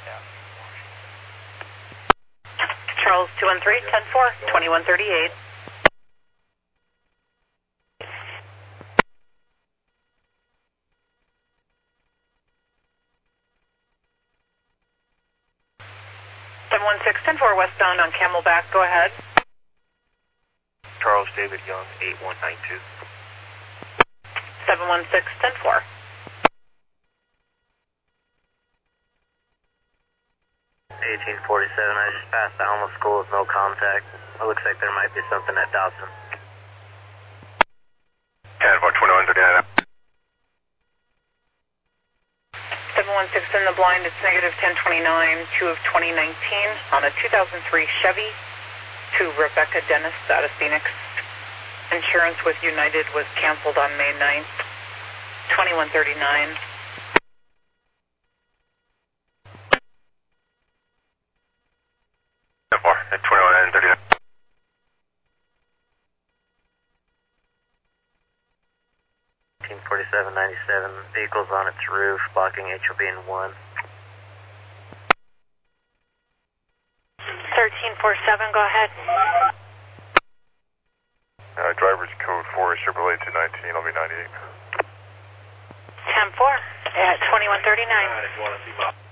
Charles 213, 10-4, 2138. Seven 10-4 westbound on Camelback, go ahead. Charles David Young, 8192. 716-10-4. 1847, I just passed the Alma School with no contact. It looks like there might be something at Dawson. 10-4, 2139. 716 in the blind, it's negative 1029, 2 of 2019 on a 2003 Chevy to Rebecca Dennis out of Phoenix. Insurance with United was canceled on May 9th, 2139. 10-4, 2139. 1847-97, vehicles on its roof, blocking HOB in 1. 1347, go ahead. Driver's code 4 is Chevrolet 219, I'll be 98. 10-4 at 2139.